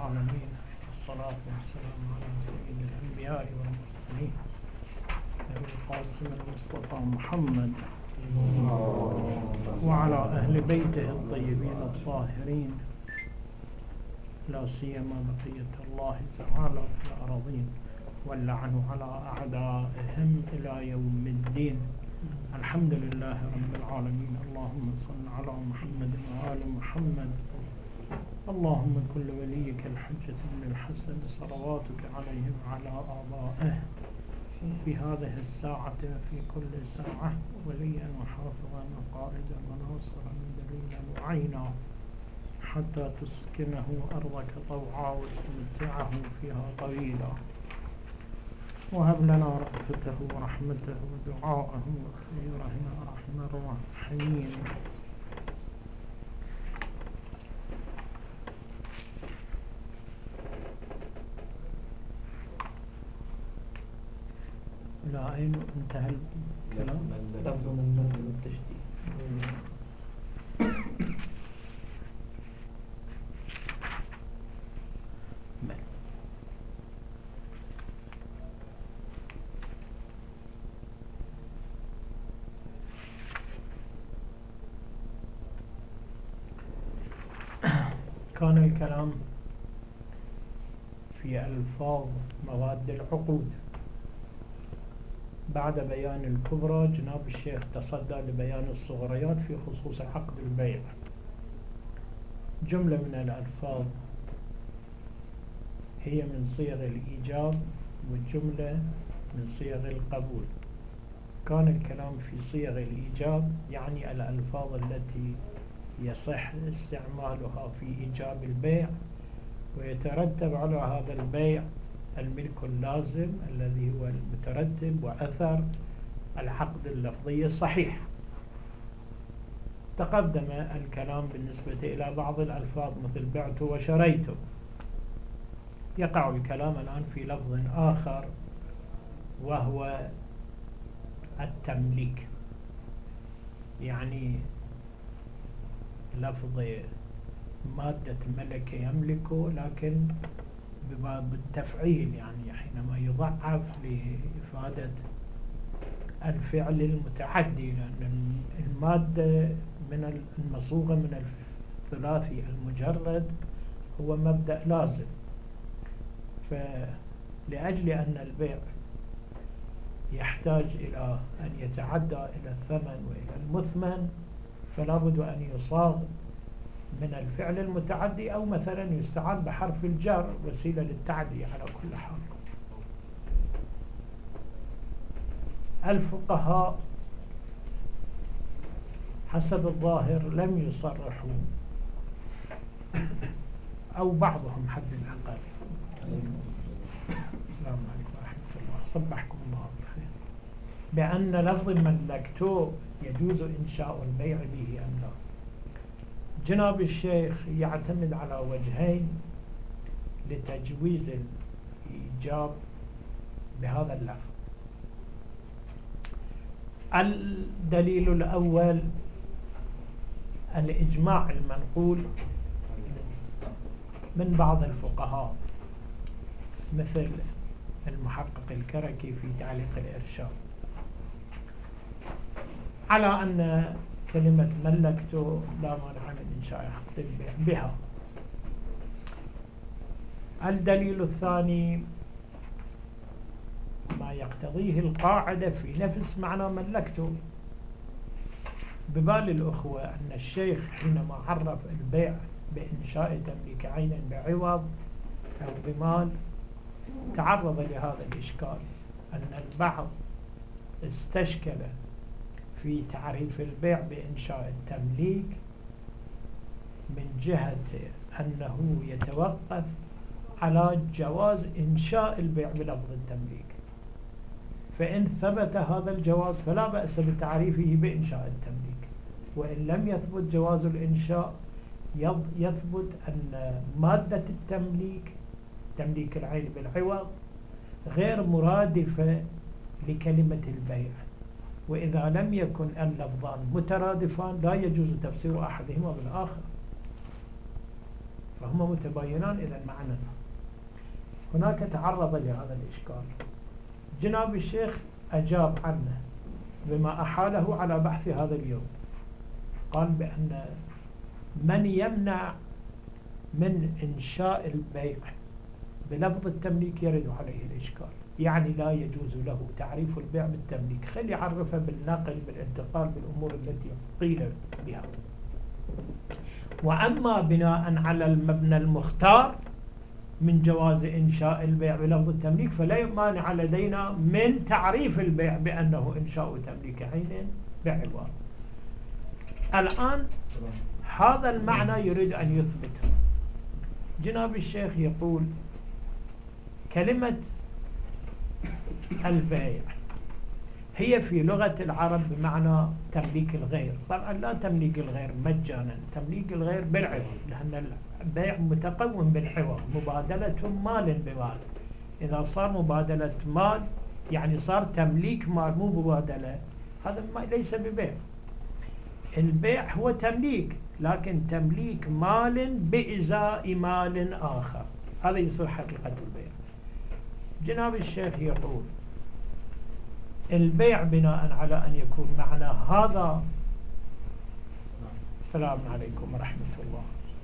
العالمين، والصلاة والسلام على سيد الأنبياء والمرسلين أبي القاسم المصطفى محمد وعلى أهل بيته الطيبين الطاهرين، لا سيما بقية الله تعالى في الأراضين، واللعن على أعدائهم إلى يوم الدين. الحمد لله رب العالمين. اللهم صل على محمد وآل محمد. اللهم كل وليك الحجة بن الحسن صلواتك عليه وعلى آبائه في هذه الساعة في كل ساعة، وليا وحافظا وقائدا وناصرا دليلا وعينا، حتى تسكنه أرضك طوعا وتمتعه فيها طويلا، وهب لنا رأفته ورحمته ودعاءه وخيره يا أرحم الراحمين. لا أين انتهى الكلام؟ لفظ المد والتشديد. كان الكلام في ألفاظ مواد العقود. بعد بيان الكبرى جناب الشيخ تصدى لبيان الصغريات في خصوص عقد البيع. جملة من الألفاظ هي من صيغ الإيجاب، والجملة من صيغ القبول. كان الكلام في صيغ الإيجاب، يعني الألفاظ التي يصح استعمالها في إيجاب البيع، ويترتب على هذا البيع الملك اللازم الذي هو المترتب وأثر العقد اللفظي الصحيح. تقدم الكلام بالنسبة إلى بعض الألفاظ مثل بعت وشريت. يقع الكلام الآن في لفظ آخر وهو التمليك، يعني لفظ مادة ملك يملك، لكن بباب التفعيل، يعني حينما يضعف لإفادة الفعل المتعدي، لأن المادة من المصوغة من الثلاثي المجرد هو مبدأ لازم. فلأجل أن البيع يحتاج إلى أن يتعدى إلى الثمن وإلى المثمن، فلا بد أن يصاغ من الفعل المتعدي، أو مثلا يستعان بحرف الجر وسيلة للتعدية. على كل حال الفقهاء حسب الظاهر لم يصرحوا، أو بعضهم حد الأقل. السلام عليكم ورحمة الله، صبحكم الله بالخير. بأن لفظ ملكته يجوز إنشاء البيع به أم لا. جناب الشيخ يعتمد على وجهين لتجويز الإيجاب بهذا اللفظ. الدليل الأول الإجماع المنقول من بعض الفقهاء مثل المحقق الكركي في تعليق الإرشاد على أن كلمة ملكته لا مانع من إنشاء عقد البيع بها. الدليل الثاني ما يقتضيه القاعدة في نفس معنى ملكته. ببال الأخوة أن الشيخ حينما عرف البيع بإنشاء تمليك عين بعوض أو بمال تعرض لهذا الإشكال، أن البعض استشكل في تعريف البيع بإنشاء التمليك من جهة أنه يتوقف على جواز إنشاء البيع بلفظ التمليك، فإن ثبت هذا الجواز فلا بأس بتعريفه بإنشاء التمليك، وإن لم يثبت جواز الإنشاء يثبت أن مادة التمليك، تمليك العين بالعوض، غير مرادفة لكلمة البيع. وإذا لم يكن اللفظان مترادفان لا يجوز تفسير أحدهما بالآخر. فهما متباينان إذا معنا. هناك تعرض لهذا الإشكال، جناب الشيخ أجاب عنه بما أحاله على بحث هذا اليوم. قال بأن من يمنع من إنشاء البيع بلفظ التمليك يرد عليه الإشكال، يعني لا يجوز له تعريف البيع بالتمليك، خلي يعرفه بالنقل بالانتقال بالأمور التي قيل بها. وأما بناء على المبنى المختار من جواز إنشاء البيع بلفظ التمليك فلا مانع لدينا من تعريف البيع بأنه إنشاء تمليك عين بعوض. الآن هذا المعنى يريد أن يثبته. جناب الشيخ يقول كلمة البيع هي في لغة العرب بمعنى تمليك الغير. طبعا لا تمليك الغير مجانا، تمليك الغير بالعوض، لأن البيع متقوم بالعوض، مبادلة مال بمال. إذا صار مبادلة مال يعني صار تمليك مال مو مبادلة، هذا ليس ببيع. البيع هو تمليك، لكن تمليك مال بإزاء مال آخر، هذا يصير حقيقة البيع. جناب الشيخ يقول البيع بناء على أن يكون معنى هذا. السلام عليكم ورحمة الله.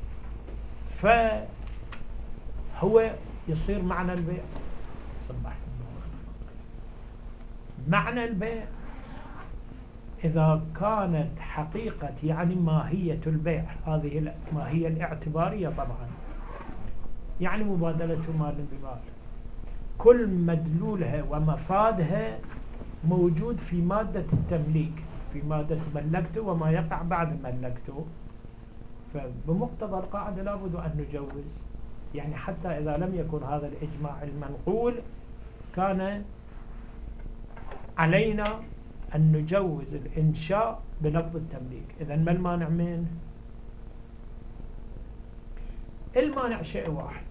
فهو يصير معنى البيع صباح معنى البيع إذا كانت حقيقة يعني ماهية البيع، هذه الماهية الاعتبارية طبعا، يعني مبادلة مال بمال، كل مدلولها ومفادها موجود في مادة التمليك، في مادة ملكته وما يقع بعد ملكته. فبمقتضى القاعدة لابد أن نجوز، يعني حتى إذا لم يكن هذا الإجماع المنقول كان علينا أن نجوز الإنشاء بلفظ التمليك. إذن ما المانع منه؟ المانع شيء واحد،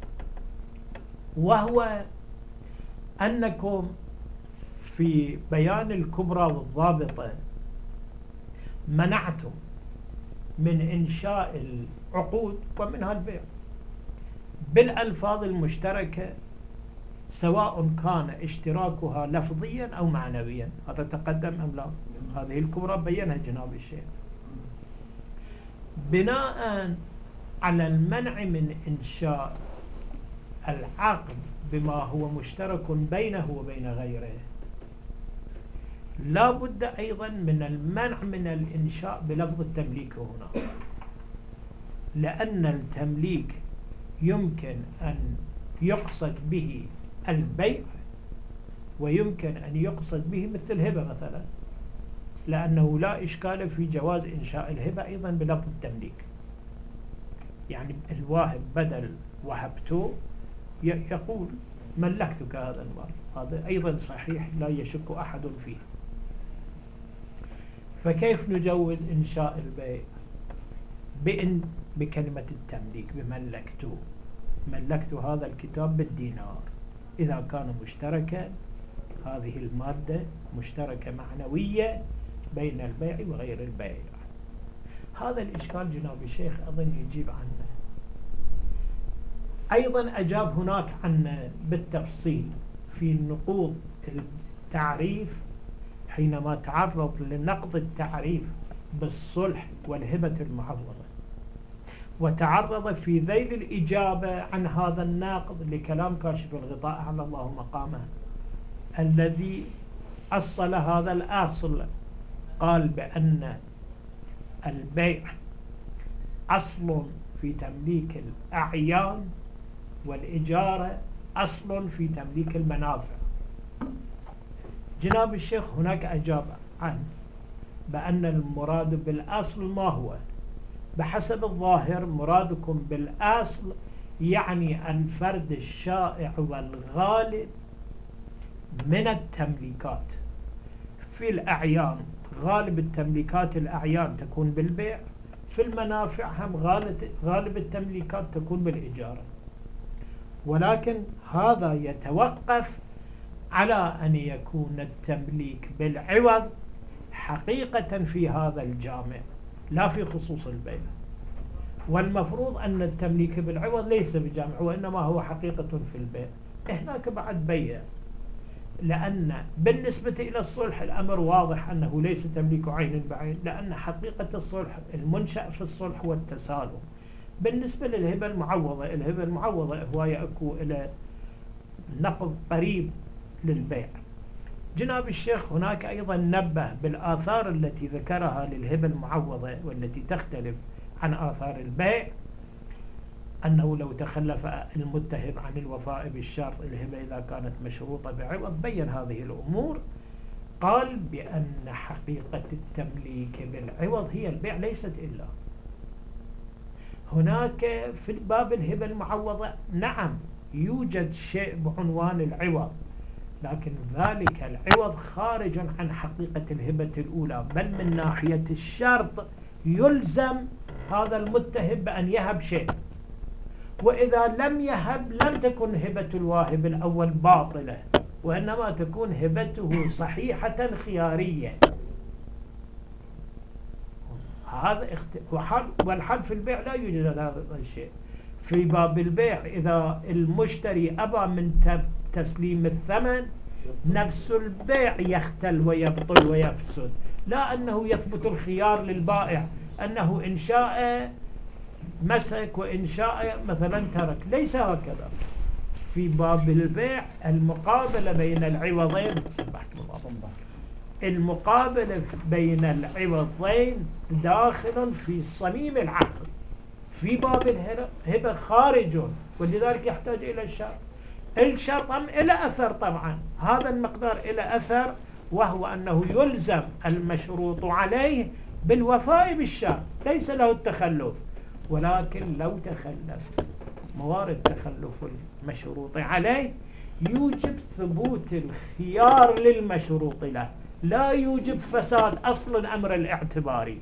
وهو أنكم في بيان الكبرى والضابطة منعتم من إنشاء العقود ومنها البيع بالألفاظ المشتركة، سواء كان اشتراكها لفظيا أو معنويا. هذا تقدم أم لا؟ هذه الكبرى بينها جناب الشيخ. بناء على المنع من إنشاء العقد بما هو مشترك بينه وبين غيره، لا بد أيضا من المنع من الإنشاء بلفظ التمليك هنا، لأن التمليك يمكن أن يقصد به البيع ويمكن أن يقصد به مثل الهبة مثلا، لأنه لا إشكال في جواز إنشاء الهبة أيضا بلفظ التمليك. يعني الواهب بدل وهبته يقول ملكتك هذا المال، هذا أيضا صحيح لا يشك أحد فيه. فكيف نجوز إنشاء البيع بكلمة التمليك بملكته؟ ملكت هذا الكتاب بالدينار، إذا كان مشتركا هذه المادة مشتركة معنوية بين البيع وغير البيع. هذا الإشكال جناب الشيخ أظن يجيب عنه. أيضا أجاب هناك عنه بالتفصيل في نقوض التعريف حينما تعرض لنقض التعريف بالصلح والهبة المعوضة، وتعرض في ذيل الإجابة عن هذا الناقض لكلام كاشف الغطاء على الله مقامه الذي أصل هذا الأصل. قال بأن البيع أصل في تمليك الأعيان والإجارة أصل في تمليك المنافع. جناب الشيخ هناك أجاب عنه بأن المراد بالأصل ما هو؟ بحسب الظاهر مرادكم بالأصل يعني الفرد الشائع والغالب من التمليكات. في الأعيان غالب التمليكات الأعيان تكون بالبيع، في المنافع هم غالب التمليكات تكون بالإجارة، ولكن هذا يتوقف على أن يكون التمليك بالعوض حقيقة في هذا الجامع لا في خصوص البيع. والمفروض أن التمليك بالعوض ليس بجامع وإنما هو حقيقة في البيع. هناك بعد بيع، لأن بالنسبة إلى الصلح الأمر واضح أنه ليس تمليك عين بعين، لأن حقيقة الصلح المنشأ في الصلح والتسالم. بالنسبة للهبة المعوضة، الهبة المعوضة هو يأكو إلى نقض قريب للبيع. جناب الشيخ هناك أيضا نبه بالآثار التي ذكرها للهبة المعوضة والتي تختلف عن آثار البيع، أنه لو تخلف المتهم عن الوفاء بالشرط الهبة إذا كانت مشروطة بعوض بين هذه الأمور. قال بأن حقيقة التمليك بالعوض هي البيع ليست إلا. هناك في باب الهبة المعوضة نعم يوجد شيء بعنوان العوض، لكن ذلك العوض خارج عن حقيقة الهبة الأولى، بل من ناحية الشرط يلزم هذا المتهم بأن يهب شيء، وإذا لم يهب لم تكن هبة الواهب الأول باطلة، وإنما تكون هبته صحيحة خيارية. هذا والحال في البيع لا يوجد هذا الشيء. في باب البيع إذا المشتري أبى من تسليم الثمن نفس البيع يختل ويبطل ويفسد، لا أنه يثبت الخيار للبائع أنه إن شاء مسك وإن شاء مثلا ترك، ليس هكذا. في باب البيع المقابلة بين العوضين، المقابلة بين العوضين داخل في صميم العقد. في باب الهبة خارج، ولذلك يحتاج إلى الشرط. الشرط إلى أثر طبعا، هذا المقدار إلى أثر، وهو أنه يلزم المشروط عليه بالوفاء بالشرط، ليس له التخلف. ولكن لو تخلف موارد تخلف المشروط عليه يوجب ثبوت الخيار للمشروط له، لا يوجب فساد أصل الأمر الاعتباري.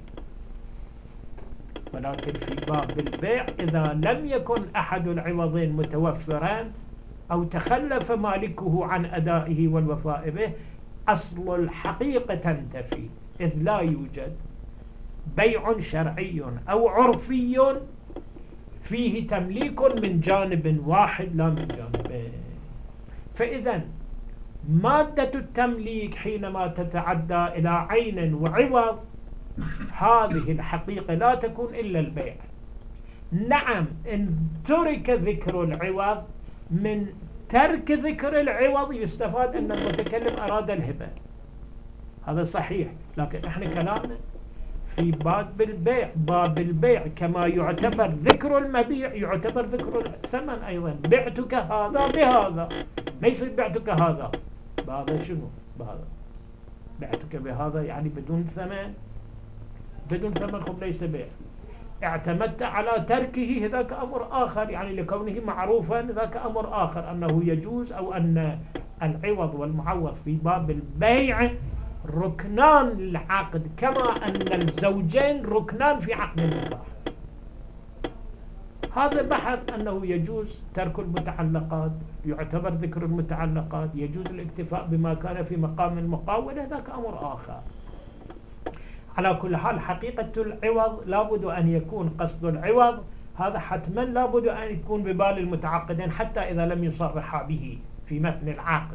ولكن في باب البيع إذا لم يكن أحد العوضين متوفرا أو تخلف مالكه عن أدائه والوفاء به، أصل الحقيقة تنتفي، إذ لا يوجد بيع شرعي أو عرفي فيه تمليك من جانب واحد لا من جانبين. فإذا مادة التمليك حينما تتعدى إلى عين وعوض هذه الحقيقة لا تكون إلا البيع. نعم إن ترك ذكر العوض، من ترك ذكر العوض يستفاد أن المتكلم أراد الهبة، هذا صحيح، لكن احنا كلامنا في باب البيع. باب البيع كما يعتبر ذكر المبيع يعتبر ذكر الثمن أيضا. بعتك هذا بهذا، ليس بعتك هذا بهذا. شنو بهذا؟ بعتك بهذا يعني بدون ثمن، بدون ثمن خب ليس بيع. اعتمدت على تركه ذاك أمر آخر، يعني لكونه معروفا ذاك أمر آخر أنه يجوز، أو أن العوض والمعوض في باب البيع ركنان للعقد، كما أن الزوجين ركنان في عقد النكاح. هذا بحث أنه يجوز ترك المتعلقات، يعتبر ذكر المتعلقات، يجوز الاكتفاء بما كان في مقام المقاولة، ذاك أمر آخر. على كل حال حقيقة العوض لابد أن يكون قصد العوض هذا حتما لابد أن يكون ببال المتعاقدين حتى إذا لم يصرحا به في متن العقد.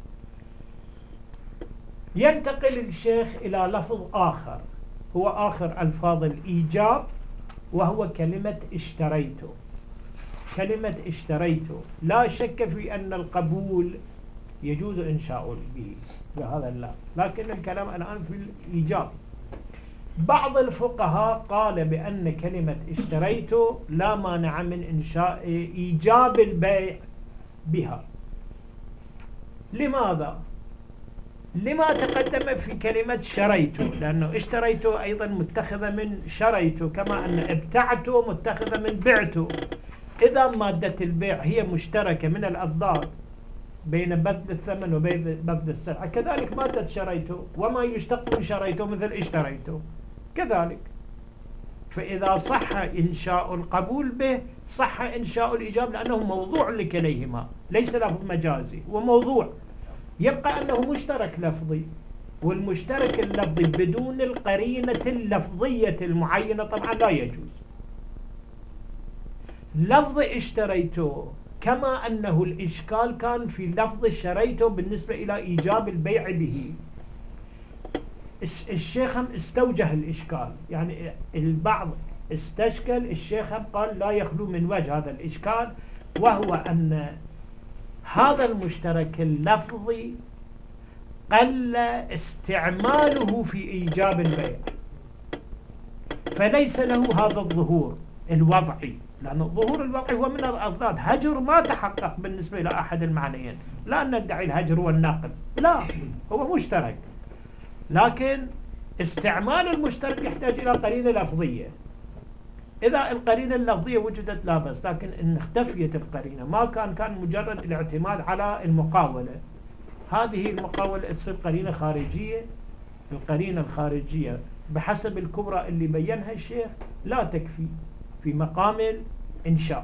ينتقل الشيخ إلى لفظ آخر هو آخر ألفاظ الإيجاب، وهو كلمة اشتريت. كلمة اشتريت لا شك في أن القبول يجوز إنشاء به بهذا اللفظ، لكن الكلام الآن في الإيجاب. بعض الفقهاء قال بأن كلمة اشتريت لا مانع من إنشاء إيجاب البيع بها. لماذا؟ لما تقدم في كلمة شريت، لأنه اشتريت أيضا متخذة من شريت، كما أن ابتعت متخذة من بعت. إذا مادة البيع هي مشتركة من الأضداد بين بذل الثمن وبين بذل السلعة، كذلك مادة شريت وما يشتق من شريت مثل اشتريت كذلك. فإذا صح إنشاء القبول به صح إنشاء الإيجاب، لأنه موضوع لكليهما، ليس لفظ مجازي وموضوع. يبقى أنه مشترك لفظي، والمشترك اللفظي بدون القرينة اللفظية المعينة طبعا لا يجوز. لفظ اشتريته كما أنه الإشكال كان في لفظ اشتريته بالنسبة إلى إيجاب البيع به. الشيخ هم استوجه الإشكال، يعني البعض استشكل، الشيخ هم قال لا يخلو من وجه هذا الإشكال، وهو أن هذا المشترك اللفظي قل استعماله في إيجاب البيع، فليس له هذا الظهور الوضعي، لأن الظهور الوضعي هو من الأضداد. هجر ما تحقق بالنسبة إلى أحد المعنيين، لا ندعي الهجر والنقل، لا، هو مشترك، لكن استعمال المشترك يحتاج إلى قرينة لفظية. إذا القرينة اللفظية وجدت لا بأس، لكن إن اختفيت القرينة ما كان مجرد الاعتماد على المقاولة، هذه المقاولة تصير قرينة خارجية. القرينة الخارجية بحسب الكبرى اللي بينها الشيخ لا تكفي في مقام الإنشاء.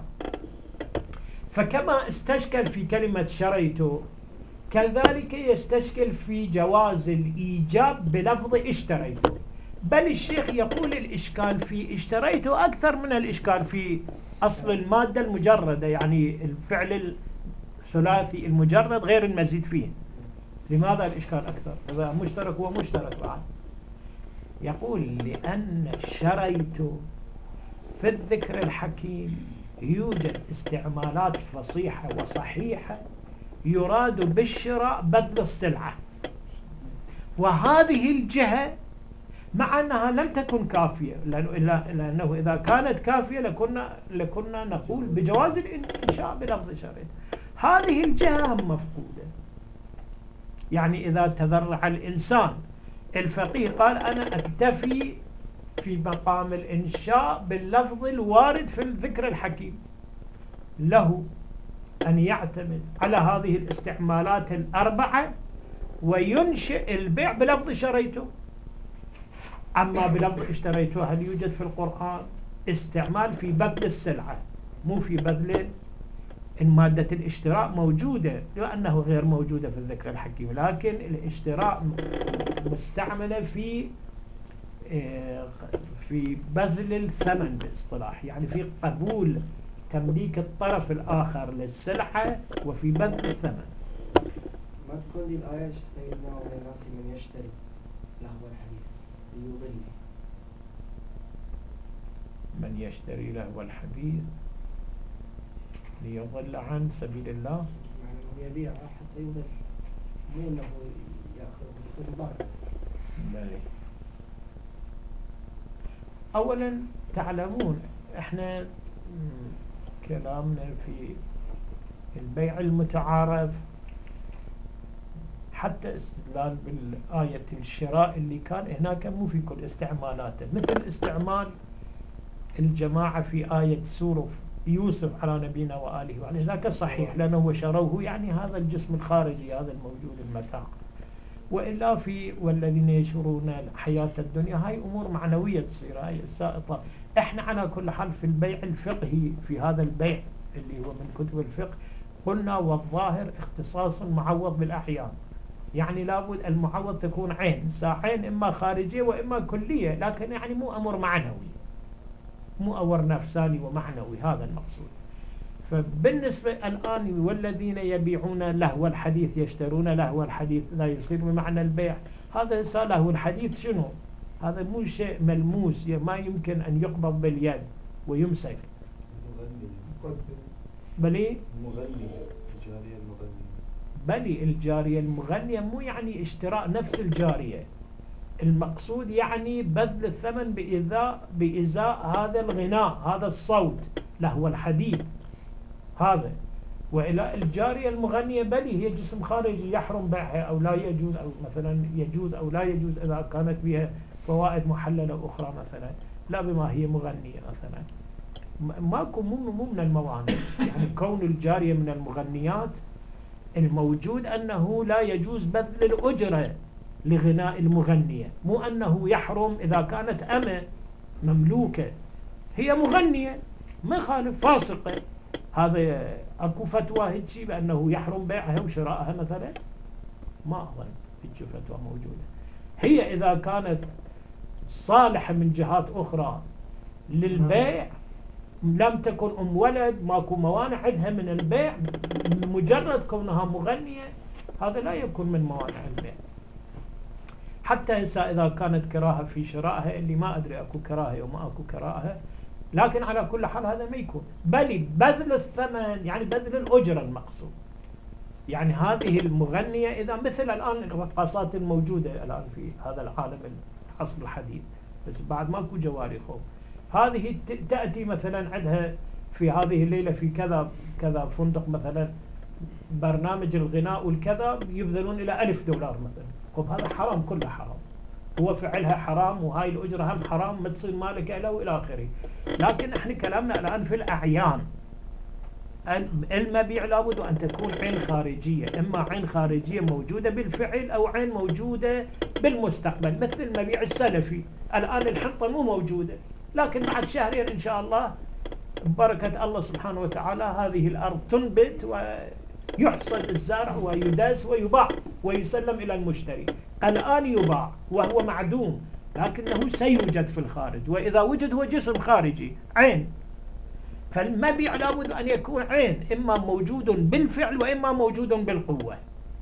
فكما استشكل في كلمة شريته، كذلك يستشكل في جواز الإيجاب بلفظ اشتريته. بل الشيخ يقول الإشكال في اشتريته أكثر من الإشكال في أصل المادة المجردة، يعني الفعل الثلاثي المجرد غير المزيد فيه. لماذا الإشكال أكثر؟ هذا مشترك هو مشترك بعد. يقول لأن شريت في الذكر الحكيم يوجد استعمالات فصيحة وصحيحة يراد بالشراء بذل السلعة، وهذه الجهة مع أنها لم تكن كافية، لأنه إذا كانت كافية لكنا نقول بجواز الإنشاء بلفظ شريط. هذه الجهة هم مفقودة. يعني إذا تذرع الإنسان، الفقيه قال أنا أكتفي في مقام الإنشاء باللفظ الوارد في الذكر الحكيم، له أن يعتمد على هذه الاستعمالات الأربعة وينشئ البيع بلفظ شريته. أما بلفظ اشتريته هل يوجد في القرآن استعمال في بذل السلعة، مو في بذل مادة الاشتراء موجودة، لأنه غير موجودة في الذكر الحكيم، لكن الاشتراء مستعملة في بذل الثمن باصطلاح، يعني في قبول تمليك الطرف الآخر للسلعة وفي بذل الثمن. ما تكون دي الآية سيدنا والناس من يشتري لهو الحديث ليضل، من يشتري لهو الحديث ليضل عن سبيل الله، يعني يبيع حتى يضل، مو انه ياخذ الضرر. بلى. اولا تعلمون احنا كلامنا في البيع المتعارف حتى استدلال بالآية الشراء اللي كان هناك مو في كل استعمالاته، مثل استعمال الجماعة في آية سورة يوسف على نبينا وآله وعليه، ذاك صحيح لأنه شروه، يعني هذا الجسم الخارجي هذا الموجود المتاع. وإلا في والذين يشرون الحياة الدنيا، هاي أمور معنوية تصير، هاي السائطة. احنا على كل حال في البيع الفقهي، في هذا البيع اللي هو من كتب الفقه، قلنا والظاهر اختصاص معوض بالأحيان، يعني لابد المعوض تكون عين، ساعين إما خارجية وإما كلية، لكن يعني مو أمر معنوي، مو أمر نفساني ومعنوي، هذا المقصود. فبالنسبة الآن والذين يبيعون لهو الحديث يشترون لهو الحديث، لا يصير بمعنى البيع. هذا لهو الحديث شنو؟ هذا مو شيء ملموس، ما يمكن أن يقبض باليد ويمسك. بلي مغني، الجارية المغنية. بلي الجارية المغنية مو يعني اشتراء نفس الجارية، المقصود يعني بذل الثمن بإزاء هذا الغناء، هذا الصوت لهو الحديث هذا. وإلى الجارية المغنية بلي هي جسم خارجي يحرم بيعها أو لا يجوز، أو مثلا يجوز أو لا يجوز إذا كانت بها فوائد محللة أخرى مثلا، لا بما هي مغنية مثلا. ماكو مو من الموانع، يعني كون الجارية من المغنيات، الموجود أنه لا يجوز بذل الأجرة لغناء المغنية، مو أنه يحرم إذا كانت أمة مملوكة هي مغنية ما خالف فاسقة، هذا أكو فتوى هيك بأنه يحرم بيعها وشراءها مثلا؟ ما أظن هيك فتوى موجودة. هي إذا كانت صالحة من جهات أخرى للبيع لم تكن ولد، ماكو موانع عندها من البيع، مجرد كونها مغنية هذا لا يكون من موانع البيع. حتى هسه إذا كانت كراهة في شرائها، اللي ما أدري أكو كراهة وما أكو كراهة، لكن على كل حال هذا ما يكون، بل بذل الثمن يعني بذل الأجرة المقصود. يعني هذه المغنية إذا مثل الآن الرقاصات الموجودة الآن في هذا العالم العصر الحديث، بس بعد ماكو جواري خوف، هذه تأتي مثلا عندها في هذه الليلة في كذا كذا فندق مثلا برنامج الغناء والكذا، يبذلون إلى $1000 مثلا. طب هذا حرام، كله حرام، هو فعلها حرام، وهاي الأجرة هم حرام، ما تصير مالك له وإلى آخره. لكن احنا كلامنا الآن في الأعيان. المبيع لابد أن تكون عين خارجية، إما عين خارجية موجودة بالفعل أو عين موجودة بالمستقبل، مثل المبيع السلفي. الآن الحنطة مو موجودة، لكن بعد شهرين إن شاء الله ببركة الله سبحانه وتعالى هذه الأرض تنبت ويحصد الزرع ويداس ويباع ويسلم إلى المشتري. الآن يباع وهو معدوم، لكنه سيوجد في الخارج، وإذا وجد هو جسم خارجي عين. فالمبيع لابد أن يكون عين، إما موجود بالفعل وإما موجود بالقوة.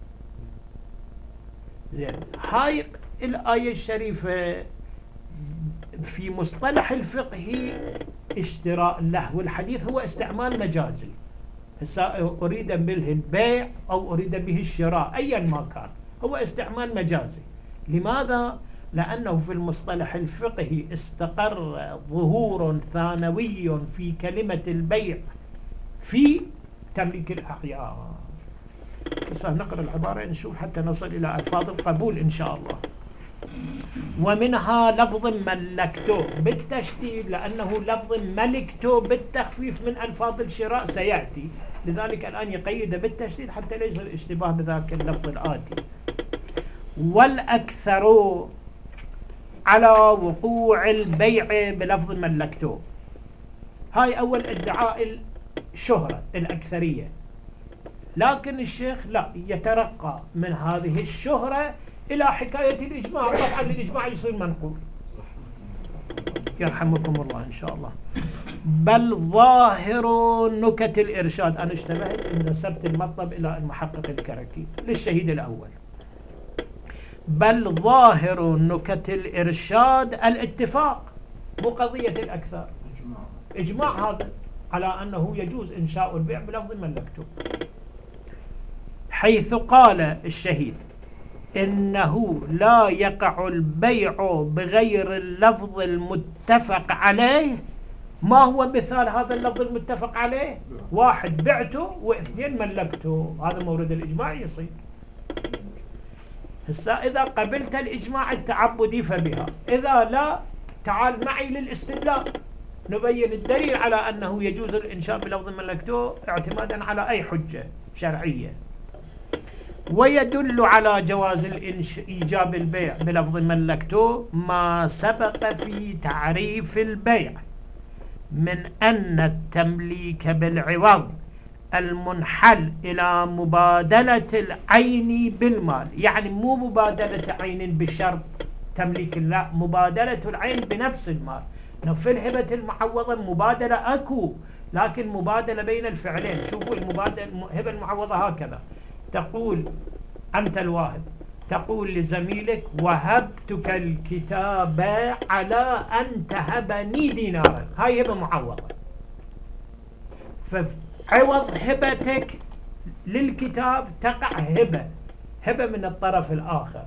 زين، هاي الآية الشريفة في مصطلح الفقه اشتراء اللهو الحديث هو استعمال مجازي. هسه أريد به البيع أو أريد به الشراء أيا ما كان، هو استعمال مجازي. لماذا؟ لأنه في المصطلح الفقهي استقر ظهور ثانوي في كلمة البيع في تمليك الأعيان. سنقرأ العبارة نشوف حتى نصل إلى ألفاظ القبول إن شاء الله. ومنها لفظ ملكته بالتشديد، لأنه لفظ ملكته بالتخفيف من ألفاظ الشراء سيأتي، لذلك الآن يقيد بالتشديد حتى ليس الاشتباه بذاك اللفظ الآتي. والأكثر على وقوع البيع بلفظ ملكته. هاي أول ادعاء الشهرة الأكثرية، لكن الشيخ لا، يترقى من هذه الشهرة إلى حكاية الإجماع. طبعا الإجماع يصير منقول يرحمكم الله إن شاء الله. بل ظاهر نكت الإرشاد، أنا اشتبهت إن نسبت المطلب إلى المحقق الكركي للشهيد الأول. بل ظاهر نكت الإرشاد الاتفاق، مو قضية الأكثر، إجماع هذا على أنه يجوز إنشاء البيع بلفظ ملكته، حيث قال الشهيد إنه لا يقع البيع بغير اللفظ المتفق عليه. ما هو مثال هذا اللفظ المتفق عليه؟ 1 بعته و2 ملكته، هذا مورد الإجماع يصير. هسا إذا قبلت الإجماع التعبدي فبها، إذا لا تعال معي للاستدلال نبين الدليل على أنه يجوز الإنشاء بلفظ ملكته اعتمادا على أي حجة شرعية. ويدل على جواز إيجاب البيع بلفظ ملكته ما سبق في تعريف البيع من أن التمليك بالعوض المنحل إلى مبادلة العين بالمال، يعني مو مبادلة عين بشرط تمليك، لا، مبادلة العين بنفس المال. في الهبة المعوضة مبادلة أكو، لكن مبادلة بين الفعلين. شوفوا الهبة المعوضة هكذا، تقول أنت الواهب، تقول لزميلك وهبتك الكتاب على أن تهبني دينارا، هاي هبة معوضة. فعوض هبتك للكتاب تقع هبة من الطرف الآخر،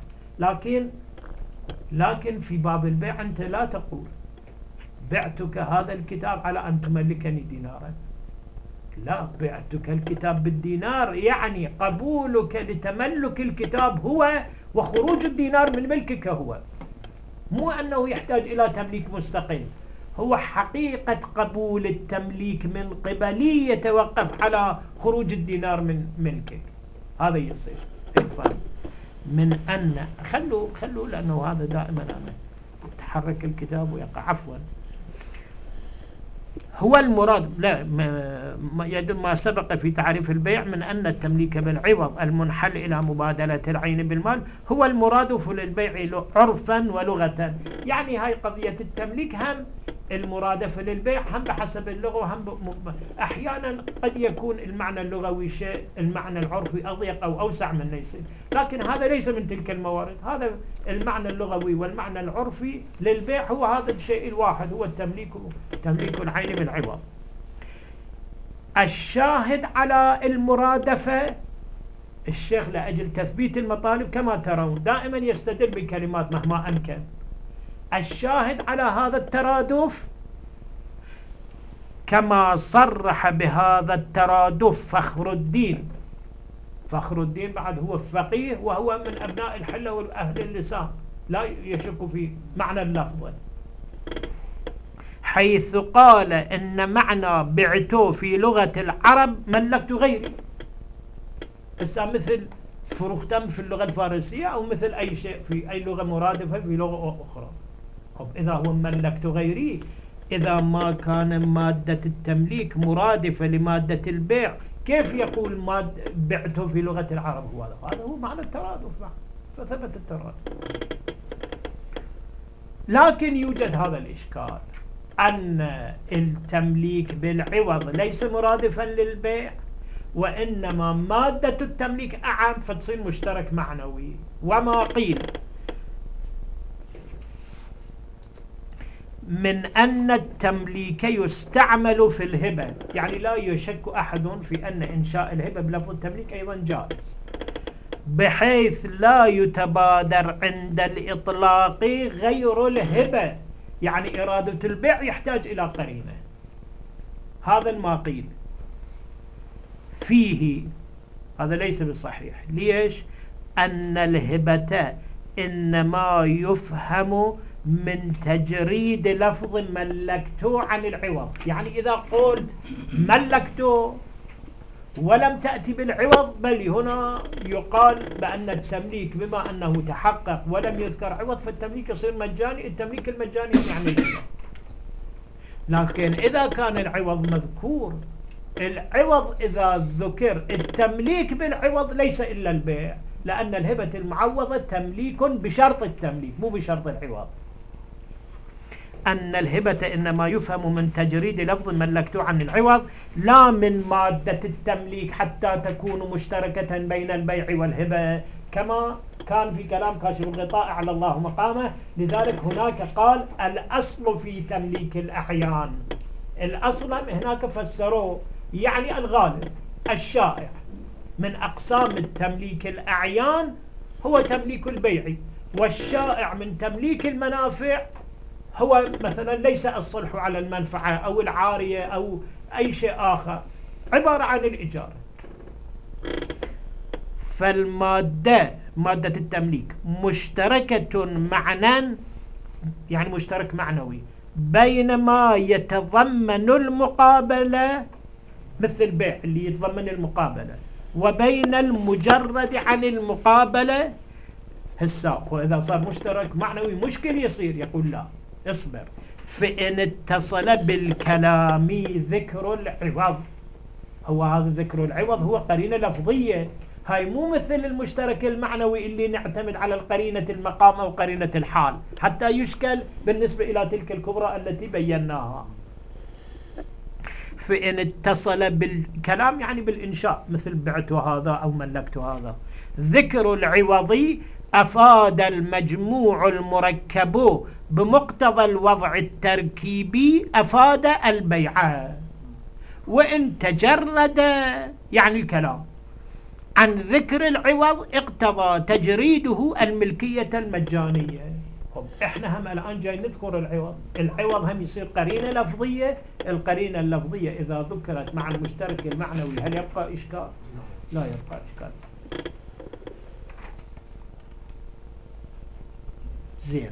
لكن في باب البيع أنت لا تقول بعتك هذا الكتاب على أن تملكني دينارا، لا، بعتك الكتاب بالدينار، يعني قبولك لتملك الكتاب هو وخروج الدينار من ملكك هو، مو أنه يحتاج إلى تمليك مستقل. هو حقيقة قبول التمليك من قبلي يتوقف على خروج الدينار من ملكك، هذا يصير الفرق. من أن خلوا لأنه هذا دائما أنا تحرك الكتاب ويقع، عفوا. هو المراد لا يدل ما سبق في تعريف البيع من أن التمليك بالعوض المنحل إلى مبادلة العين بالمال هو المراد في البيع عرفا ولغة. يعني هاي قضية التمليك هم المرادفة للبيع هم بحسب اللغة وهم أحيانا قد يكون المعنى اللغوي شيء، المعنى العرفي أضيق أو أوسع من يصير، لكن هذا ليس من تلك الموارد. هذا المعنى اللغوي والمعنى العرفي للبيع هو هذا الشيء الواحد، هو تمليك العين بالعوض. الشاهد على المرادفة الشيخ لأجل تثبيت المطالب كما ترون دائما يستدل بكلمات مهما أمكن. الشاهد على هذا الترادف كما صرح بهذا الترادف فخر الدين بعد هو فقيه وهو من أبناء الحلة وأهل اللسان، لا يشك في معنى اللفظ، حيث قال إن معنى بعته في لغة العرب ملكت غيري. مثل فروختم في اللغة الفارسية أو مثل أي شيء في أي لغة مرادفة في لغة أخرى. إذا هو ملكت غيري، إذا ما كان مادة التمليك مرادفة لمادة البيع، كيف يقول بعته في لغة العرب؟ هذا هو معنى الترادف، فثبت الترادف. لكن يوجد هذا الإشكال أن التمليك بالعوض ليس مرادفا للبيع، وإنما مادة التمليك أعم فتصير مشترك معنوي. وما قيل من أن التمليك يستعمل في الهبة، يعني لا يشك أحد في أن إنشاء الهبة بلفظ التمليك أيضا جائز، بحيث لا يتبادر عند الإطلاق غير الهبة، يعني إرادة البيع يحتاج إلى قرينة. هذا ما قيل فيه، هذا ليس بالصحيح. ليش؟ أن الهبة إنما يفهم من تجريد لفظ ملكته عن العوض. يعني إذا قلت ملكته ولم تأتي بالعوض، بل هنا يقال بأن التمليك بما أنه تحقق ولم يذكر عوض فالتمليك يصير مجاني. التمليك المجاني يعني العوض. لكن إذا كان العوض مذكور، العوض إذا ذكر، التمليك بالعوض ليس إلا البيع، لأن الهبة المعوضة تمليك بشرط التمليك مو بشرط العوض. أن الهبة إنما يفهم من تجريد لفظ ملكته عن العوض لا من مادة التمليك حتى تكون مشتركة بين البيع والهبة، كما كان في كلام كاشف الغطاء على الله مقامه. لذلك هناك قال الأصل في تمليك الأحيان، الأصل هناك فسروه يعني الغالب الشائع من أقسام التمليك الأعيان هو تمليك البيع، والشائع من تمليك المنافع هو مثلا ليس الصلح على المنفعة أو العارية أو أي شيء آخر، عبارة عن الإجارة. فالمادة مادة التمليك مشتركة معنى، يعني مشترك معنوي، بين ما يتضمن المقابلة مثل البيع اللي يتضمن المقابلة، وبين المجرد عن المقابلة الساق. وإذا صار مشترك معنوي مشكل يصير يقول لا اصبر، فإن اتصل بالكلام ذكر العوض، هو هذا ذكر العوض هو قرينة لفظية، هاي مو مثل المشترك المعنوي اللي نعتمد على القرينة المقام أو قرينة الحال حتى يشكل بالنسبة إلى تلك الكبرى التي بيناها. فإن اتصل بالكلام يعني بالإنشاء مثل بعت هذا أو ملكت هذا. ذكر العوض أفاد المجموع المركب بمقتضى الوضع التركيبي أفاد البيع، وإن تجرد يعني الكلام عن ذكر العوض اقتضى تجريده الملكية المجانية. احنا هم الآن جاي نذكر العوض هم يصير قرينة لفظية. القرينة اللفظية إذا ذكرت مع المشترك المعنوي هل يبقى إشكال؟ لا يبقى إشكال. زين.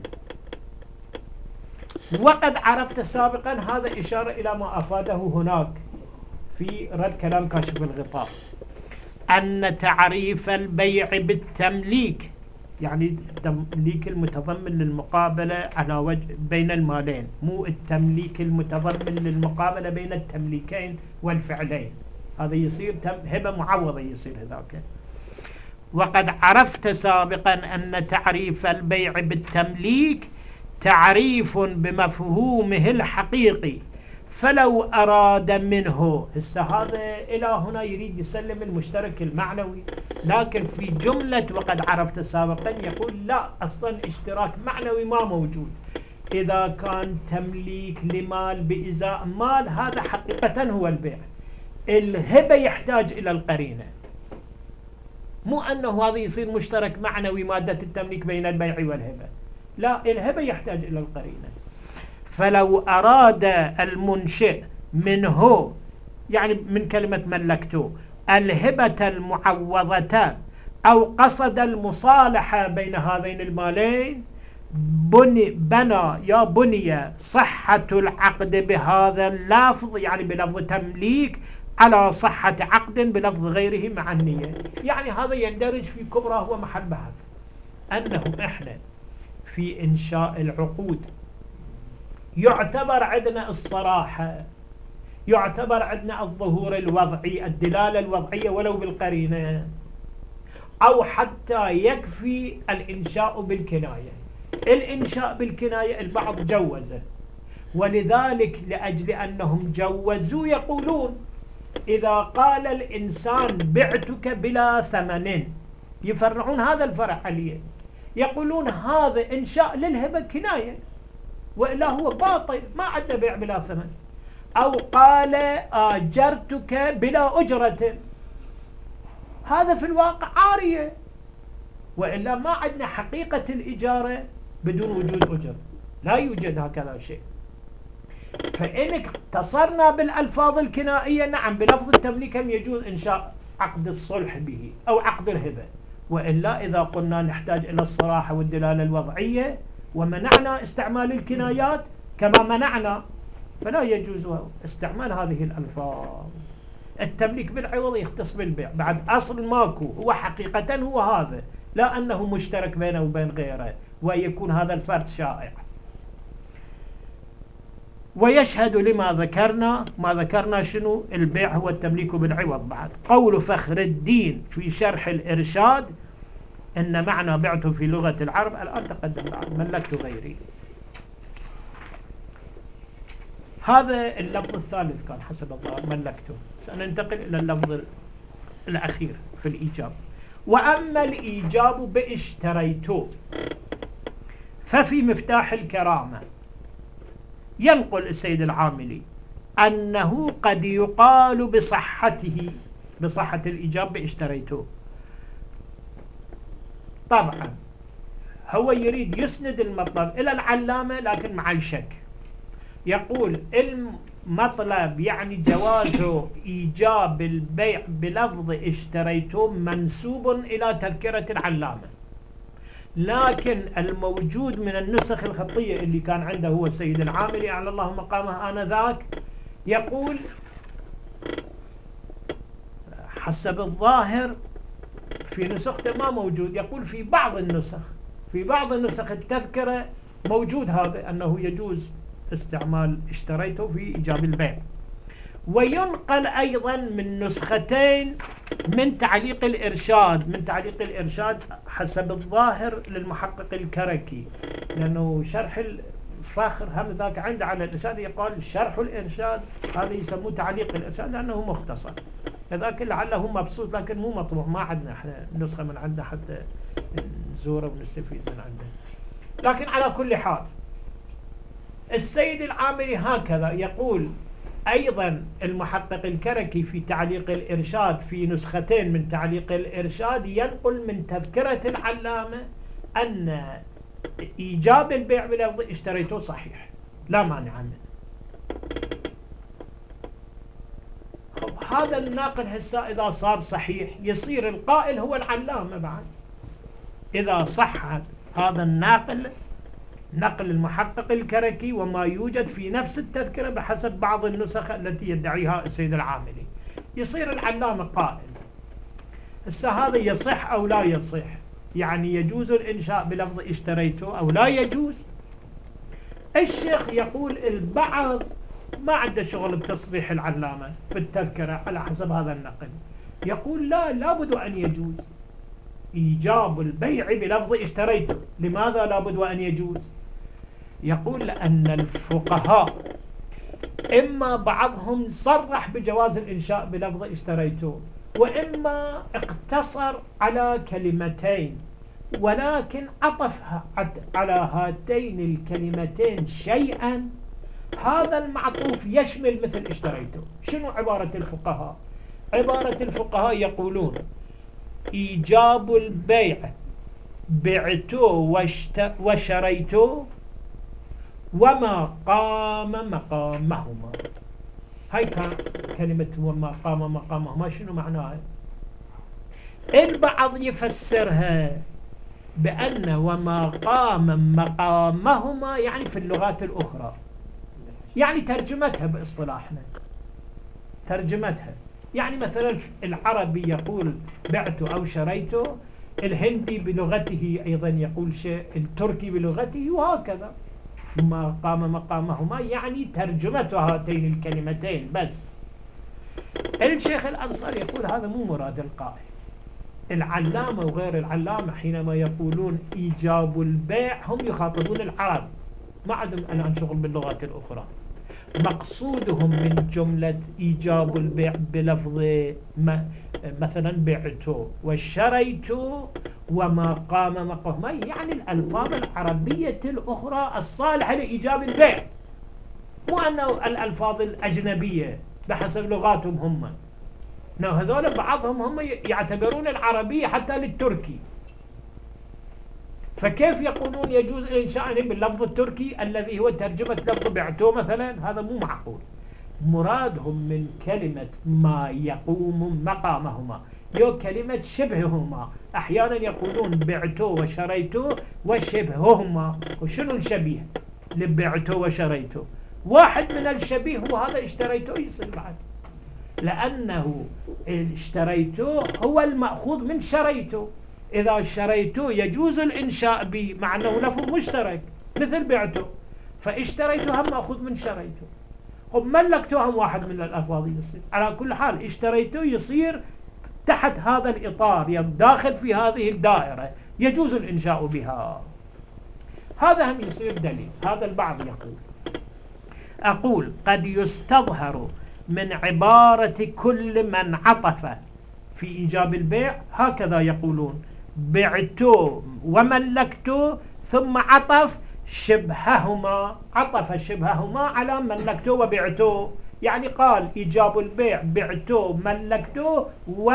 وقد عرفت سابقا، هذا إشارة إلى ما أفاده هناك في رد كلام كاشف الغطاء، أن تعريف البيع بالتمليك يعني التمليك المتضمن للمقابلة على وجه بين المالين، مو التمليك المتضمن للمقابلة بين التمليكين والفعلين، هذا يصير هبة معوضة يصير هذاك. وقد عرفت سابقا أن تعريف البيع بالتمليك تعريف بمفهومه الحقيقي فلو أراد منه. هسه هذا إلى هنا يريد يسلم المشترك المعنوي، لكن في جملة وقد عرفت سابقا يقول لا، أصلا اشتراك معنوي ما موجود. إذا كان تمليك لمال بإزاء مال هذا حقيقة هو البيع. الهبة يحتاج إلى القرينة، مو أنه هذا يصير مشترك معنوي مادة التمليك بين البيع والهبة، لا، الهبة يحتاج إلى القرينة. فلو أراد المنشئ منه، يعني من كلمة ملكته، الهبة المعوضة أو قصد المصالحة بين هذين المالين، بني صحة العقد بهذا اللفظ، يعني بلفظ تمليك، على صحة عقد بلفظ غيره مع النية. يعني هذا يندرج في كبرى هو محل بحث، أنه إحنا في إنشاء العقود يعتبر عندنا الصراحة، يعتبر عندنا الظهور الوضعي، الدلالة الوضعية ولو بالقرينة، أو حتى يكفي الإنشاء بالكناية. الإنشاء بالكناية البعض جوزه، ولذلك لأجل أنهم جوزوا يقولون إذا قال الإنسان بعتك بلا ثمن، يفرعون هذا الفرع عليه، يقولون هذا إنشاء للهبة كناية، وإلا هو باطل، ما عندنا بيع بلا ثمن. أو قال آجرتك بلا أجرة، هذا في الواقع عارية، وإلا ما عندنا حقيقة الإجارة بدون وجود أجر، لا يوجد هكذا شيء. فإن اقتصرنا بالألفاظ الكنائية، نعم بلفظ التمليك يجوز إنشاء عقد الصلح به أو عقد الهبة، وإلا إذا قلنا نحتاج إلى الصراحة والدلالة الوضعية ومنعنا استعمال الكنايات كما منعنا، فلا يجوز استعمال هذه الألفاظ. التمليك بالعوض يختص بالبيع، بعد أصل ماكو، هو حقيقة هو هذا، لا أنه مشترك بينه وبين غيره ويكون هذا الفرد شائع. ويشهد لما ذكرنا، ما ذكرنا شنو؟ البيع هو التمليك بالعوض. بعد قول فخر الدين في شرح الإرشاد إن معنى بعته في لغة العرب، الآن تقدم بعد ملكت غيري. هذا اللفظ الثالث كان حسب الظاهر ملكته. سننتقل إلى اللفظ الأخير في الإيجاب. وأما الإيجاب باشتريته ففي مفتاح الكرامة ينقل السيد العاملي أنه قد يقال بصحته، بصحة الإيجاب باشتريته. طبعا هو يريد يسند المطلب إلى العلامة لكن مع الشك، يقول المطلب يعني جواز إيجاب البيع بلفظ اشتريته منسوب إلى تذكرة العلامة، لكن الموجود من النسخ الخطية اللي كان عنده هو السيد العاملي على الله مقامه آنذاك، يقول حسب الظاهر في نسخته ما موجود، يقول في بعض النسخ، في بعض النسخ التذكرة موجود هذا أنه يجوز استعمال اشتريته في إيجاب البيع. وينقل أيضا من نسختين من تعليق الإرشاد، من تعليق الإرشاد حسب الظاهر للمحقق الكركي، لأنه شرح الفخر هم ذاك عنده على الإرشاد يقال شرح الإرشاد، هذا يسموه تعليق الإرشاد لأنه مختصر، هذاك لعله مبسوط لكن مو مطبوع، ما عندنا احنا نسخة من عنده حتى نزوره ونستفيد من عنده. لكن على كل حال السيد العاملي هكذا يقول. أيضا المحقق الكركي في تعليق الإرشاد في نسختين من تعليق الإرشاد ينقل من تذكرة العلامة أن إيجاب البيع بلفظ اشتريته صحيح لا مانع منه. هذا الناقل هسه إذا صار صحيح يصير القائل هو العلامة بعد، إذا صحت هذا الناقل نقل المحقق الكركي وما يوجد في نفس التذكرة بحسب بعض النسخ التي يدعيها السيد العاملي، يصير العلامة قائل. هسه هذا يصح أو لا يصح؟ يعني يجوز الإنشاء بلفظ اشتريته أو لا يجوز؟ الشيخ يقول البعض ما عنده شغل بتصريح العلامة في التذكرة على حسب هذا النقل، يقول لا، لابد أن يجوز إيجاب البيع بلفظ اشتريته. لماذا لابد أن يجوز؟ يقول أن الفقهاء إما بعضهم صرح بجواز الإنشاء بلفظ اشتريته، وإما اقتصر على كلمتين ولكن عطف على هاتين الكلمتين شيئا، هذا المعطوف يشمل مثل اشتريته. شنو عبارة الفقهاء؟ عبارة الفقهاء يقولون إيجاب البيع بعته وشريته وما قام مقامهما. هاي كان كلمة وما قام مقامهما شنو معناها؟ البعض يفسرها بأن وما قام مقامهما يعني في اللغات الأخرى، يعني ترجمتها باصطلاحنا، ترجمتها يعني مثلا العربي يقول بعته أو شريته، الهندي بلغته أيضا يقول شيء، التركي بلغته، وهكذا. ما قام مقامهما يعني ترجمة هاتين الكلمتين بس. الشيخ الأنصاري يقول هذا مو مراد القائل. العلامة وغير العلامة حينما يقولون إيجاب البيع هم يخاطبون العرب، ما عندهم الآن شغل باللغات الأخرى. مقصودهم من جملة إيجاب البيع بلفظ مثلا بعته وشريته وما قام مقامهما، يعني الألفاظ العربية الأخرى الصالحة لإيجاب البيع، مو أنه الألفاظ الأجنبية بحسب لغاتهم هم. هذول بعضهم هم يعتبرون العربية حتى للتركي، فكيف يقولون يجوز الإنشاء باللفظ التركي الذي هو ترجمة لفظ بعته مثلا؟ هذا مو معقول. مرادهم من كلمة ما يقوم مقامهما يو كلمة شبههما. أحيانا يقولون بعته وشريته وشبههما. وشنو الشبيه لبعته وشريته؟ واحد من الشبيه هو هذا اشتريته يصير بعد، لأنه اشتريته هو المأخوذ من شريته. إذا شريته يجوز الإنشاء به مع أنه لفظ مشترك مثل بعته، فاشتريته هم مأخوذ من شريته، ملكته هم واحد من الألفاظ يصير. على كل حال اشتريته يصير تحت هذا الإطار، داخل في هذه الدائرة، يجوز الإنشاء بها. هذا هم يصير دليل. هذا البعض يقول. أقول قد يستظهر من عبارة كل من عطف في إيجاب البيع هكذا يقولون: بعته وملكته، ثم عطف شبههما، عطف شبههما على ملكته وبعته، يعني قال إيجاب البيع بعته ملكته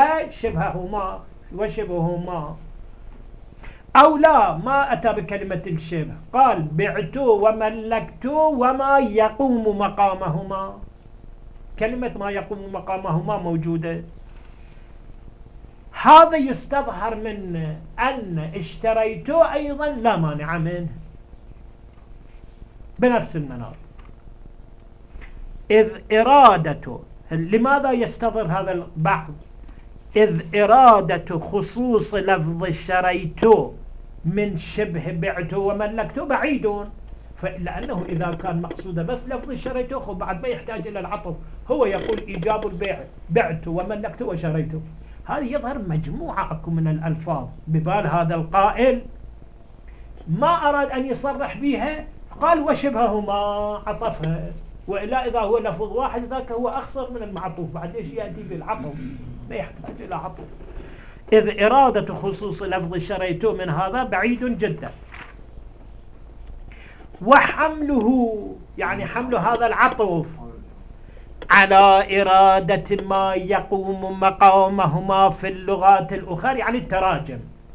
وشبههما. أو لا، ما أتى بكلمة الشبه، قال بعته وملكته وما يقوم مقامهما. كلمة ما يقوم مقامهما موجودة. هذا يستظهر من أن اشتريته أيضا لا مانع منه بنفس المناط. إذ إرادته، لماذا يستظهر هذا البعض؟ إذ إرادة خصوص لفظ اشتريته من شبه بعته وملكته بعيدون، لأنه إذا كان مقصوده بس لفظ اشتريته بعد ما يحتاج إلى العطف. هو يقول إيجاب البيع بعته وملكته وشريته. هذه يظهر مجموعة أكو من الألفاظ ببال هذا القائل، ما أراد أن يصرح بها، قال وشبههما عطفها. وإلا إذا هو لفظ واحد ذاك هو أخصر من المعطوف، بعد ليش يأتي بالعطف؟ ما يحتاج إلى عطف. إذ إرادة خصوص لفظ شريته من هذا بعيد جدا. وحمله، يعني حمل هذا العطف على إرادة ما يقوم مقامهما في اللغات الأخرى، يعني التراجم،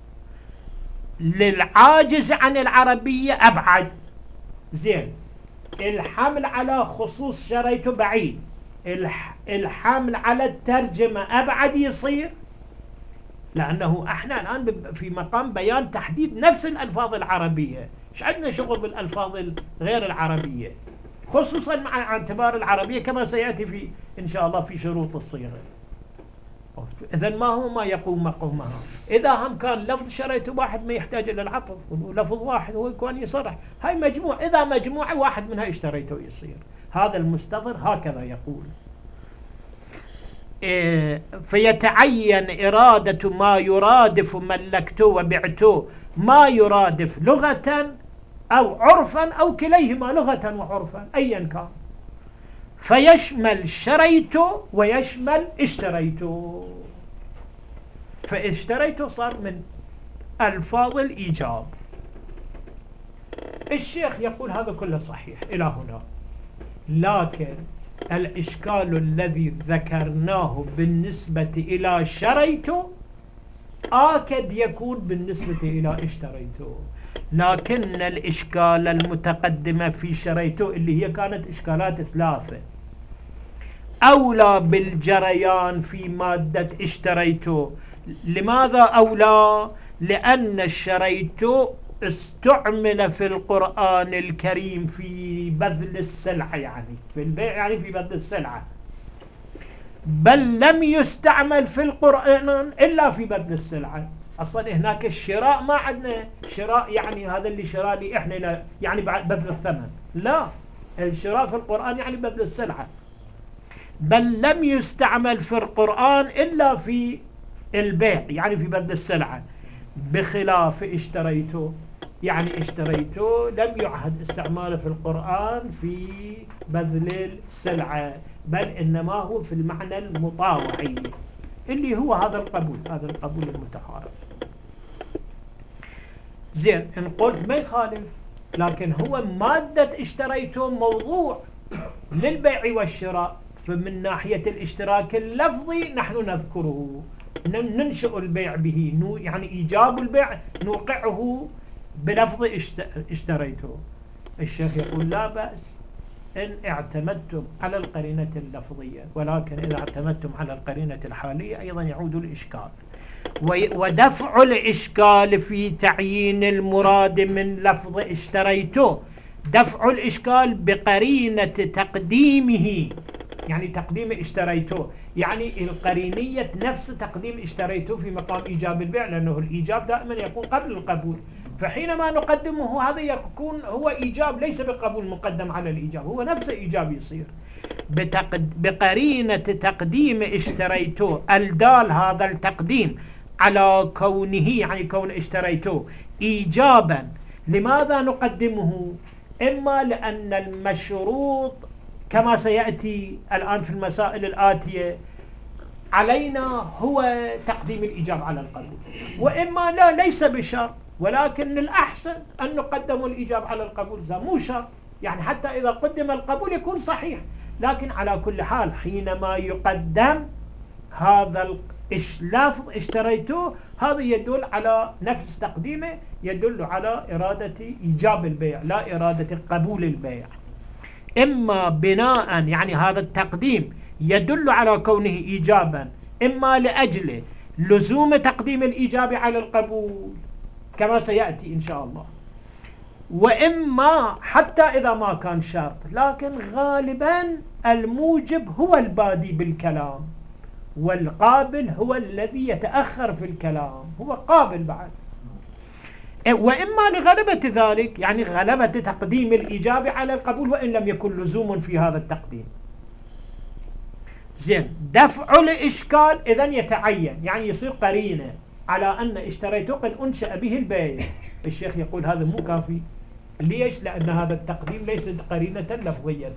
للعاجز عن العربية أبعد. زين، الحمل على خصوص شريته بعيد، الحمل على الترجمة أبعد يصير، لأنه احنا الآن في مقام بيان تحديد نفس الألفاظ العربية. مش عندنا شغل بالألفاظ غير العربية، خصوصا مع اعتبار العربية كما سيأتي في إن شاء الله في شروط الصيغة. إذن ما هو ما يقوم مقامها؟ إذا هم كان لفظ شريته واحد ما يحتاج إلى العطف، لفظ واحد هو يكون يصرح. هاي مجموعة، إذا مجموعة واحد منها اشتريته يصير. هذا المستظهر هكذا يقول. فيتعين إرادة ما يرادف ملكته وبعته، ما يرادف لغة أو عرفا أو كليهما لغة وعرفا أيا كان، فيشمل شريت ويشمل اشتريت. فاشتريت صار من ألفاظ الإيجاب. الشيخ يقول هذا كله صحيح إلى هنا، لكن الإشكال الذي ذكرناه بالنسبة إلى شريت آكد يكون بالنسبة إلى اشتريت، لكن الإشكال المتقدمة في شريت اللي هي كانت إشكالات 3 أولى بالجريان في مادة اشتريت. لماذا أولى؟ لأن اشتريت استعمل في القرآن الكريم في بذل السلعة، يعني في البيع، يعني في بذل السلعة، بل لم يستعمل في القرآن إلا في بذل السلعة. أصلا هناك الشراء ما عندنا شراء يعني هذا اللي شراء لي إحنا يعني بعد بذل الثمن، لا، الشراء في القرآن يعني بذل السلعة، بل لم يستعمل في القرآن إلا في البيع يعني في بذل السلعة، بخلاف اشتريته، يعني اشتريته لم يعهد استعماله في القرآن في بذل السلعة، بل إنما هو في المعنى المطاوعي اللي هو هذا القبول، هذا القبول المتعارف. زين، إن قلت ما يخالف، لكن هو مادة اشتريته موضوع للبيع والشراء، فمن ناحية الاشتراك اللفظي نحن نذكره، ننشئ البيع به، يعني إيجاب البيع نوقعه بلفظ اشتريته. الشيخ يقول لا بأس إن اعتمدتم على القرينة اللفظية، ولكن إذا اعتمدتم على القرينة الحالية أيضا يعود الإشكال، ودفع الإشكال في تعيين المراد من لفظ اشتريته، دفع الإشكال بقرينة تقديمه، يعني تقديم اشتريته، يعني القرينية نفس تقديم اشتريته في مقام إيجاب البيع، لأنه الإيجاب دائما يكون قبل القبول، فحينما نقدمه هذا يكون هو إيجاب ليس بقبول مقدم على الإيجاب، هو نفس إيجاب يصير بقرينة تقديم اشتريته، الدال هذا التقديم على كونه، يعني كون اشتريته إيجابا. لماذا نقدمه؟ إما لأن المشروط كما سيأتي الآن في المسائل الآتية علينا هو تقديم الإيجاب على القبول، وإما لا، ليس بشرط، ولكن الأحسن أن نقدم الإيجاب على القبول، مو شرط، يعني حتى إذا قدم القبول يكون صحيح، لكن على كل حال حينما يقدم هذا اللفظ اشتريته، هذا يدل على نفس تقديمه، يدل على إرادة إيجاب البيع لا إرادة قبول البيع. إما بناء، يعني هذا التقديم يدل على كونه إيجابا، إما لأجل لزوم تقديم الإيجاب على القبول كما سيأتي إن شاء الله، وإما حتى إذا ما كان شرط، لكن غالبا الموجب هو البادي بالكلام، والقابل هو الذي يتأخر في الكلام، هو قابل بعد، وإما لغلبة ذلك، يعني غلبة تقديم الإجابة على القبول وإن لم يكن لزوم في هذا التقديم. زين، دفع الإشكال إذن يتعين، يعني يصير قرينة على أن اشتريته قد أنشأ به البيع. الشيخ يقول هذا مو كافي. ليش؟ لأن هذا التقديم ليس قرينة لفظية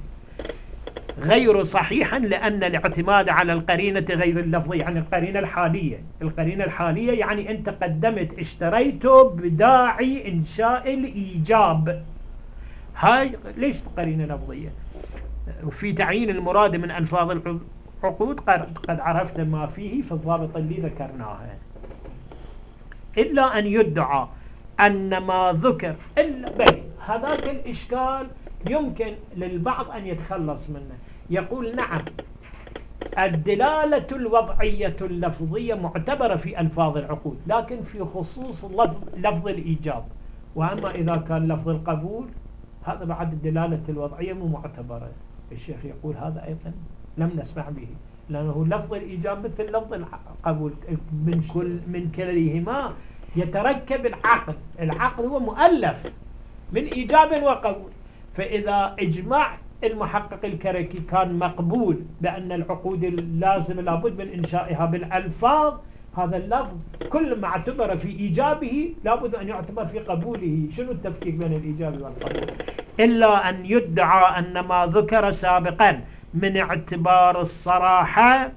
غير صحيحا، لأن الاعتماد على القرينة غير اللفظية، يعني القرينة الحالية. القرينة الحالية يعني أنت قدمت اشتريته بداعي إنشاء الإيجاب، هاي ليست قرينة لفظية. وفي تعيين المراد من ألفاظ العقود قد عرفت ما فيه في الضابط اللي ذكرناها، إلا أن يدعى أن ما ذكر إلا بل هذاك الإشكال يمكن للبعض أن يتخلص منه. يقول نعم، الدلالة الوضعية اللفظية معتبرة في ألفاظ العقود، لكن في خصوص لفظ الإيجاب، وأما إذا كان لفظ القبول هذا بعد الدلالة الوضعية مو معتبرة. الشيخ يقول هذا أيضا لم نسمع به، لأنه لفظ الإيجاب مثل لفظ القبول، من كليهما يتركب العقد. العقد هو مؤلف من إيجاب وقبول، فإذا إجماع المحقق الكركي كان مقبول بأن العقود اللازم لابد من إنشائها بالألفاظ، هذا اللفظ كل ما اعتبر في إيجابه لابد أن يعتبر في قبوله. شنو التفكيك بين الإيجاب والقبول؟ إلا أن يدعى أن ما ذكر سابقا من اعتبار الصراحة.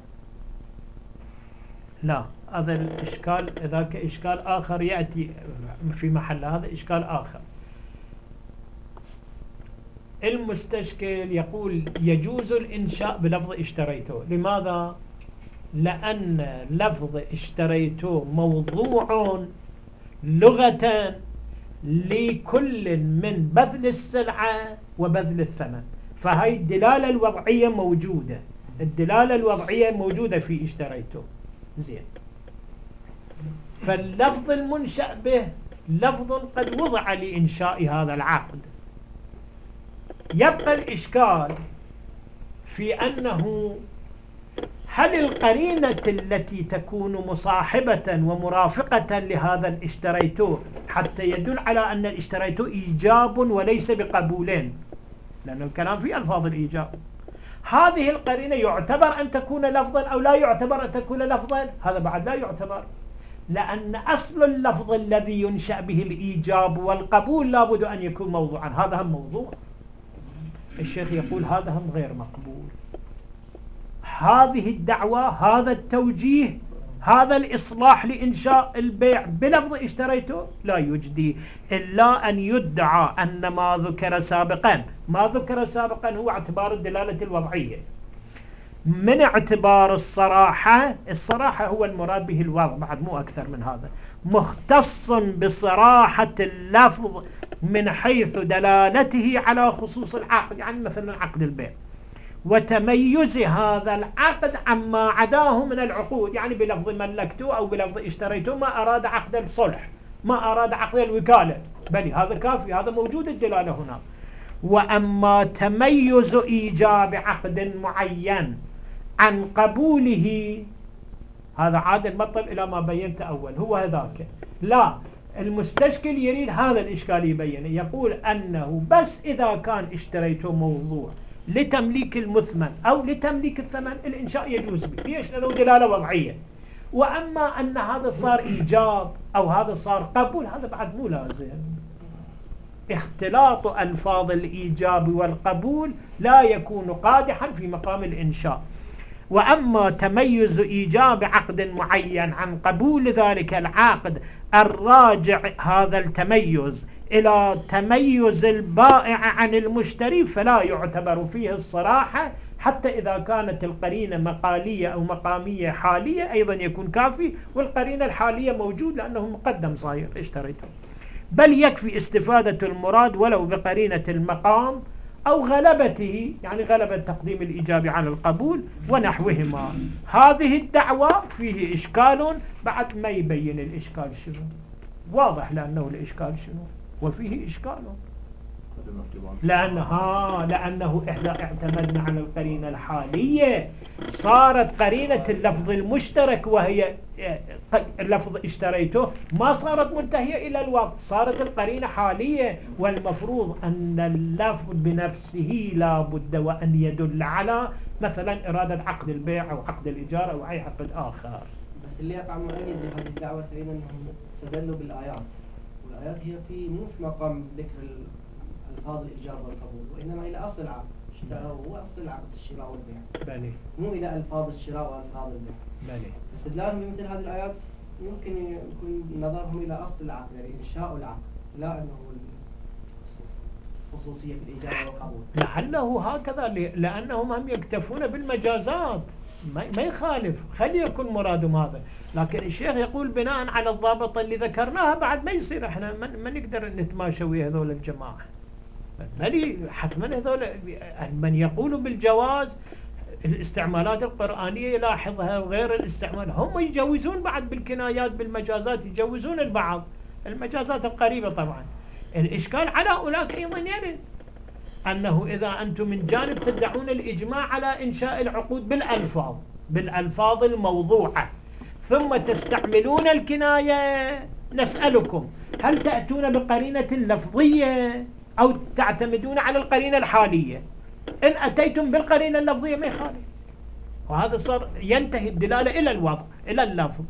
لا، هذا الإشكال ذاك إشكال آخر يأتي في محل، هذا إشكال آخر. المستشكل يقول يجوز الإنشاء بلفظ اشتريته. لماذا؟ لأن لفظ اشتريته موضوع لغة لكل من بذل السلعة وبذل الثمن، فهي الدلالة الوضعية موجودة. الدلالة الوضعية موجودة في اشتريته. زين، فاللفظ المنشأ به لفظ قد وضع لإنشاء هذا العقد. يبقى الإشكال في أنه هل القرينة التي تكون مصاحبة ومرافقة لهذا الاشتريته حتى يدل على أن الاشتريته إيجاب وليس بقبولين، لأن الكلام في ألفاظ الإيجاب، هذه القرينة يعتبر أن تكون لفظا أو لا يعتبر أن تكون لفظا؟ هذا بعد لا يعتبر، لأن أصل اللفظ الذي ينشأ به الإيجاب والقبول لابد أن يكون موضوعا. هذا هم موضوع. الشيخ يقول هذا هم غير مقبول. هذه الدعوة، هذا التوجيه، هذا الإصلاح لإنشاء البيع بلفظ اشتريته لا يجدي إلا أن يدعى أن ما ذكر سابقا، ما ذكر سابقا هو اعتبار الدلالة الوضعية من اعتبار الصراحة. الصراحة هو المراد به الوضع، بعد مو أكثر من هذا، مختص بصراحة اللفظ من حيث دلالته على خصوص العقد، يعني مثلا عقد البيع، وتميز هذا العقد عما عداه من العقود، يعني بلفظ ملكته أو بلفظ اشتريته ما أراد عقد الصلح، ما أراد عقد الوكالة، بل هذا كافي، هذا موجود الدلالة هنا. وأما تميز إيجاب عقد معين عن قبوله هذا عاد المطل إلى ما بينت أول، هو هذاك. لا، المستشكل يريد هذا الإشكال يبينه، يقول أنه بس إذا كان اشتريته موضوع لتمليك المثمن أو لتمليك الثمن الإنشاء يجوز به، ليش؟ لأنه دلالة وضعية. وأما أن هذا صار إيجاب أو هذا صار قبول هذا بعد مو لازم. اختلاط ألفاظ الإيجاب والقبول لا يكون قادحا في مقام الإنشاء. وأما تميز إيجاب عقد معين عن قبول ذلك العقد الراجع هذا التميز إلى تميز البائع عن المشتري فلا يعتبر فيه الصراحة، حتى إذا كانت القرينة مقالية أو مقامية حالية أيضا يكون كافي، والقرينة الحالية موجود لأنه مقدم صاير اشتريته، بل يكفي استفادة المراد ولو بقرينة المقام أو غلبته، يعني غلبة تقديم الإيجاب على القبول ونحوهما. هذه الدعوة فيه إشكال، بعد ما يبين الإشكال شنو، واضح لأنه الإشكال شنو وفيه إشكال، لأنه إحنا اعتمدنا على القرينة الحالية، صارت قرينة اللفظ المشترك وهي اللفظ اشتريته ما صارت منتهية إلى الوقت، صارت القرينة حالية، والمفروض أن اللفظ بنفسه لا بد وأن يدل على مثلا إرادة عقد البيع أو عقد الإيجار أو أي عقد آخر. بس اللي يقع مؤيد لهذه الدعوة سبيل أنهم استدلوا بالآيات، والآيات هي مو في مقام ذكر ألفاظ الإيجاب والقبول، وإنما إلى أصل العقد، هو أصل العقد الشراء والبيع، بلي. مو إلى ألفاظ الشراء وألفاظ البيع. بلي. فاستدلالهم بمثل هذه الآيات يمكن يكون نظرهم إلى أصل العقد، يعني إنشاء العقد، لا أنه خصوصية في الإيجاب والقبول. لعله هكذا، لأنهم هم يكتفون بالمجازات، ما يخالف، خلي يكون مرادهم هذا. لكن الشيخ يقول بناء على الضابطة اللي ذكرناها بعد ما يصير احنا ما نقدر نتماشى ويا هذول الجماعة، بل حتما هذول من يقولوا بالجواز الاستعمالات القرآنية يلاحظها وغير الاستعمال، هم يجوزون بعد بالكنايات بالمجازات، يجوزون البعض المجازات القريبة. طبعا الإشكال على أولاك أيضا يرد أنه إذا أنتم من جانب تدعون الإجماع على إنشاء العقود بالألفاظ الموضوعة، ثم تستعملون الكناية، نسألكم هل تأتون بقرينة لفظية أو تعتمدون على القرينة الحالية؟ إن أتيتم بالقرينة اللفظية ما يخالف، وهذا صار ينتهي الدلالة إلى الوضع إلى اللفظ.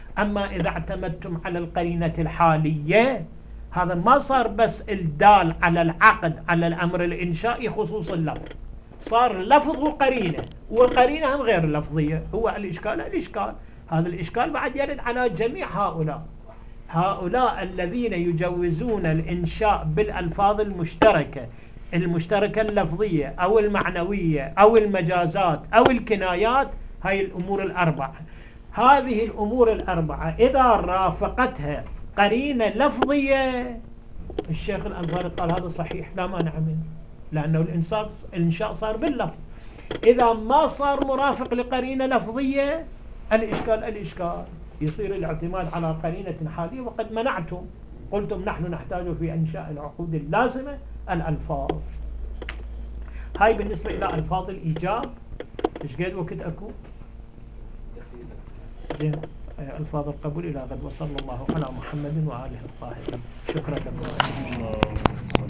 أما إذا اعتمدتم على القرينة الحالية هذا ما صار بس الدال على العقد على الأمر الإنشائي خصوص اللفظ، صار لفظ وقرينة، والقرينة هم غير لفظية. هو الإشكال هذا الإشكال بعد يرد على جميع هؤلاء الذين يجوزون الإنشاء بالألفاظ المشتركة اللفظية أو المعنوية أو المجازات أو الكنايات. هاي الأمور الأربعة، هذه الأمور الأربعة إذا رافقتها قرينة لفظية الشيخ الأنصاري قال هذا صحيح لا مانع منه، لأنه الإنشاء صار باللفظ. إذا ما صار مرافق لقرينة لفظية الإشكال يصير الاعتماد على قرينة حالية، وقد منعتم قلتم نحن نحتاج في إنشاء العقود اللازمة الألفاظ. هاي بالنسبة إلى ألفاظ الإيجاب. إيش قد وقت أكو زين ألفاظ القبول إلى غد، وصلى الله على محمد وآله الطاهرين. شكرا لكم.